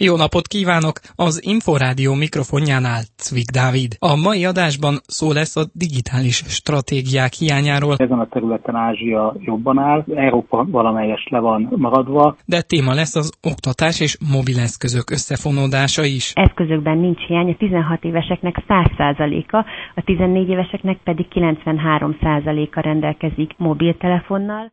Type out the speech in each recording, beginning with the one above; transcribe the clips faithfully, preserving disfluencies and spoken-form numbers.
Jó napot kívánok! Az Inforádió mikrofonjánál Cvik Dávid. A mai adásban szó lesz a digitális stratégiák hiányáról. Ezen a területen Ázsia jobban áll, Európa valamelyest le van maradva. De téma lesz az oktatás és mobileszközök összefonódása is. Eszközökben nincs hiány, a tizenhat éveseknek száz százaléka, a tizennégy éveseknek pedig kilencvenhárom százaléka rendelkezik mobiltelefonnal.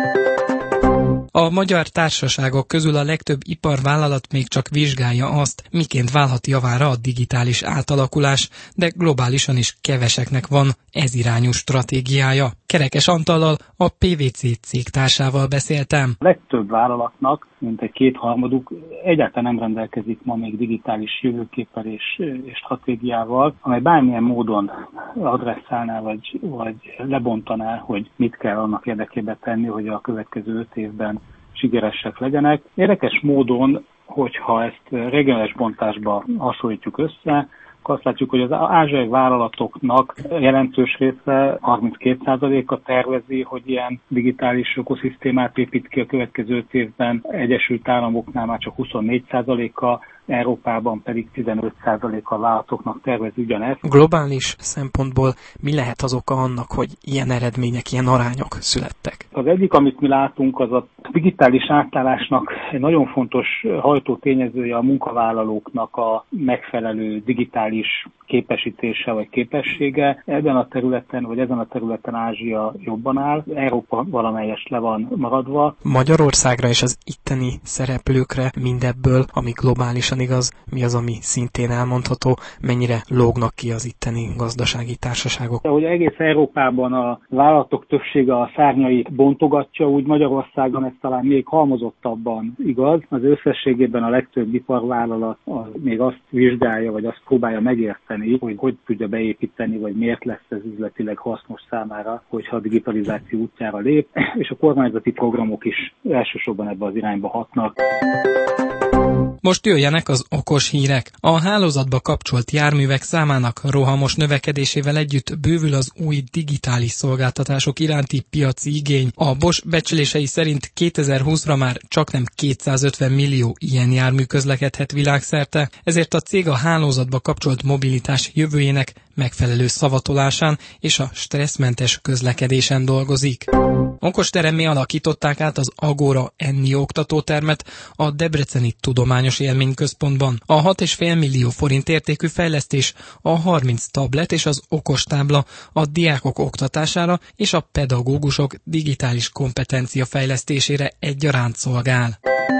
A magyar társaságok közül a legtöbb iparvállalat még csak vizsgálja azt, miként válhat javára a digitális átalakulás, de globálisan is keveseknek van ezirányú stratégiája. Kerekes Antallal, a pé vé cé cégtársával beszéltem. A legtöbb vállalatnak, mint egy kétharmaduk, egyáltalán nem rendelkezik ma még digitális jövőképpel és, és stratégiával, amely bármilyen módon adresszálná vagy, vagy lebontaná, hogy mit kell annak érdekében tenni, hogy a következő öt évben sikeresek legyenek. Érdekes módon, hogyha ezt regionális bontásba hasonlítjuk össze, akkor azt látjuk, hogy az ázsiai vállalatoknak jelentős része, harminckét százaléka tervezi, hogy ilyen digitális ökoszisztémát épít ki a következő öt évben. Egyesült Államoknál már csak huszonnégy százaléka, Európában pedig tizenöt százaléka a vállalatoknak tervezi ugyanezt. Globális szempontból mi lehet az oka annak, hogy ilyen eredmények, ilyen arányok születtek? Az egyik, amit mi látunk, az a digitális átállásnak egy nagyon fontos hajtó tényezője a munkavállalóknak a megfelelő digitális képesítése vagy képessége. Ebben a területen, vagy ezen a területen Ázsia jobban áll, Európa valamelyest le van maradva. Magyarországra és az itteni szereplőkre mindebből, ami globálisan igaz, mi az, ami szintén elmondható, mennyire lógnak ki az itteni gazdasági társaságok? Ahogy egész Európában a vállalatok többsége a szárnyait bontogatja, úgy Magyarországon ez talán még halmozottabban igaz. Az összességében a legtöbb iparvállalat az még azt vizsgálja, vagy azt próbálja megérteni, hogy hogy tudja beépíteni, vagy miért lesz ez üzletileg hasznos számára, hogyha a digitalizáció útjára lép, és a kormányzati programok is elsősorban ebbe az irányba hatnak. Most jöjjenek az okos hírek. A hálózatba kapcsolt járművek számának rohamos növekedésével együtt bővül az új digitális szolgáltatások iránti piaci igény. A Bosch becslései szerint kétezer-húszra már csaknem kétszázötven millió ilyen jármű közlekedhet világszerte, ezért a cég a hálózatba kapcsolt mobilitás jövőjének megfelelő szavatolásán és a stresszmentes közlekedésen dolgozik. Okosteremmé alakították át az Agora Enni oktatótermet a Debreceni Tudományos Élményközpontban. A hat egész öt millió forint értékű fejlesztés a harminc tablet és az okostábla a diákok oktatására és a pedagógusok digitális kompetencia fejlesztésére egyaránt szolgál.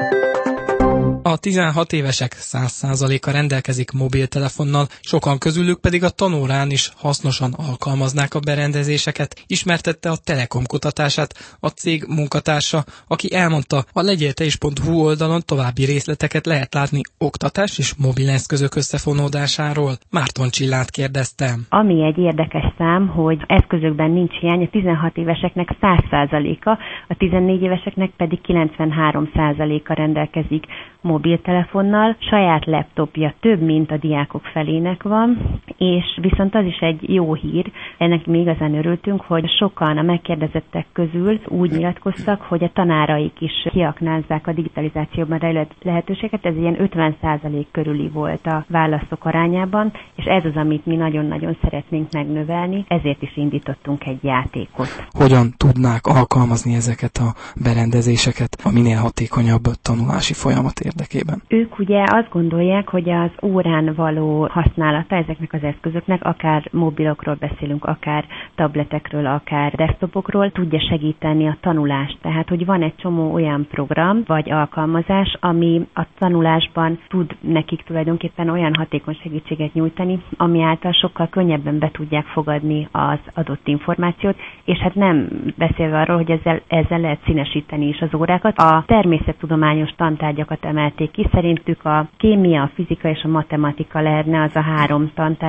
A tizenhat évesek száz százaléka rendelkezik mobiltelefonnal, sokan közülük pedig a tanórán is hasznosan alkalmaznák a berendezéseket, ismertette a Telekom kutatását a cég munkatársa, aki elmondta, a legyélteis pont hu oldalon további részleteket lehet látni oktatás és mobileszközök összefonódásáról. Márton Csillát kérdeztem. Ami egy érdekes szám, hogy eszközökben nincs hiány, a tizenhat éveseknek száz százaléka, a tizennégy éveseknek pedig kilencvenhárom százaléka rendelkezik mobiltelefonnal, saját laptopja több, mint a diákok felének van, és viszont az is egy jó hír, ennek mi igazán örültünk, hogy sokan a megkérdezettek közül úgy nyilatkoztak, hogy a tanáraik is kiaknázzák a digitalizációban rejlő lehetőséget, ez ilyen ötven százalék körüli volt a válaszok arányában, és ez az, amit mi nagyon-nagyon szeretnénk megnövelni, ezért is indítottunk egy játékot. Hogyan tudnák alkalmazni ezeket a berendezéseket a minél hatékonyabb tanulási folyamat érdekében? Ők ugye azt gondolják, hogy az órán való használata ezeknek az eszközöknek, akár mobilokról beszélünk, akár tabletekről, akár desktopokról, tudja segíteni a tanulást. Tehát, hogy van egy csomó olyan program vagy alkalmazás, ami a tanulásban tud nekik tulajdonképpen olyan hatékony segítséget nyújtani, ami által sokkal könnyebben be tudják fogadni az adott információt, és hát nem beszélve arról, hogy ezzel, ezzel lehet színesíteni is az órákat. A természettudományos tantárgyakat emelték ki, szerintük a kémia, a fizika és a matematika lehetne az a három tantárgy,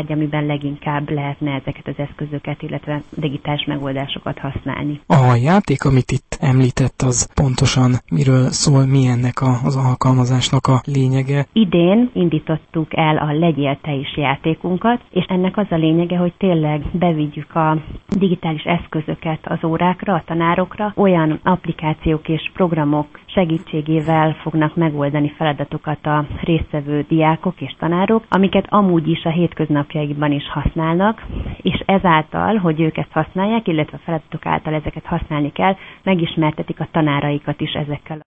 tárgy, amiben leginkább lehetne ezeket az eszközöket, illetve digitális megoldásokat használni. A játék, amit itt említett, az pontosan miről szól, mi ennek a, az alkalmazásnak a lényege? Idén indítottuk el a Legyél te is játékunkat, és ennek az a lényege, hogy tényleg bevigyük a digitális eszközöket az órákra, a tanárokra, olyan applikációk és programok segítségével fognak megoldani feladatokat a résztvevő diákok és tanárok, amiket amúgy is a hétköznapjaikban is használnak, és ezáltal, hogy ők ezt használják, illetve a feladatok által ezeket használni kell, megismertetik a tanáraikat is ezekkel